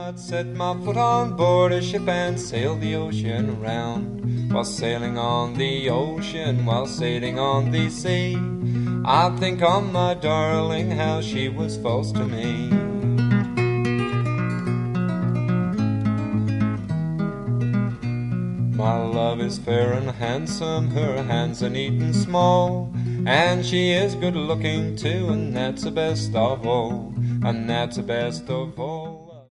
I'd set my foot on board a ship and sail the ocean round. While sailing on the ocean, while sailing on the sea, I think on my darling how she was false to me. My love is fair and handsome, her hands are neat and small, and she is good looking too, and that's the best of all, and that's the best of all.